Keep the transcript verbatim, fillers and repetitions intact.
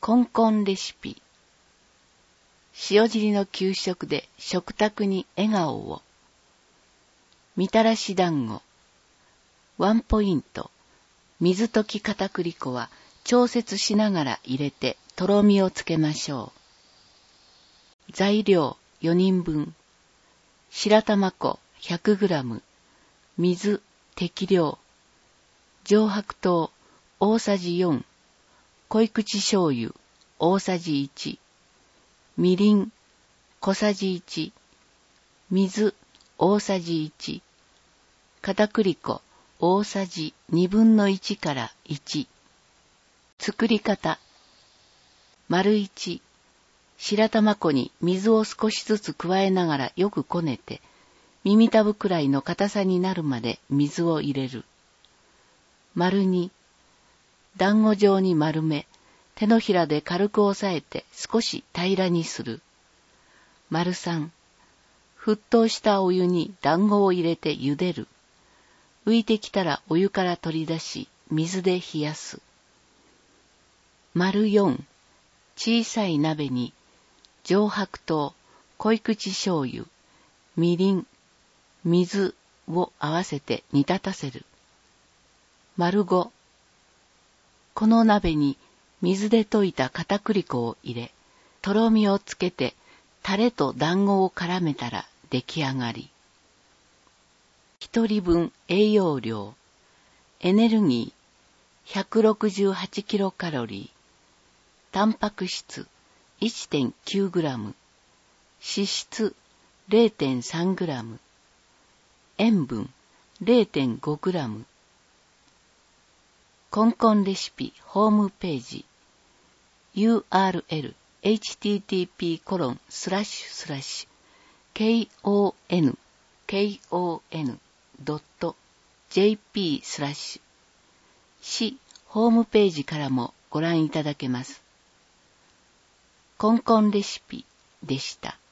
コンコンレシピ。塩尻の給食で食卓に笑顔を。みたらし団子。ワンポイント。水溶き片栗粉は調節しながら入れてとろみをつけましょう。材料よにんぶん。白玉粉 ひゃくグラム。水適量。上白糖大さじよん。濃口醤油大さじいち。みりん小さじいち。水大さじいち。片栗粉大さじにぶんのいちからいち。作り方。丸いち。白玉粉に水を少しずつ加えながらよくこねて、耳たぶくらいの硬さになるまで水を入れる。丸に。団子状に丸め、手のひらで軽く押さえて少し平らにする。丸さん。沸騰したお湯に団子を入れて茹でる。浮いてきたらお湯から取り出し、水で冷やす。丸よん。小さい鍋に、上白糖、濃口醤油、みりん、水を合わせて煮立たせる。丸ご。この鍋に水で溶いた片栗粉を入れ、とろみをつけてタレと団子を絡めたら出来上がり。一人分栄養量。エネルギー ひゃくろくじゅうはちキロカロリー。タンパク質 いってんきゅうグラム。脂質 れいてんさんグラム。塩分 れいてんごグラム。コンコンレシピホームページ ユーアールエル エイチティーティーピーコロンスラッシュスラッシュ ケーオーエヌケーオーエヌドットジェーピー スラッシュ市ホームページからもご覧いただけます。コンコンレシピでした。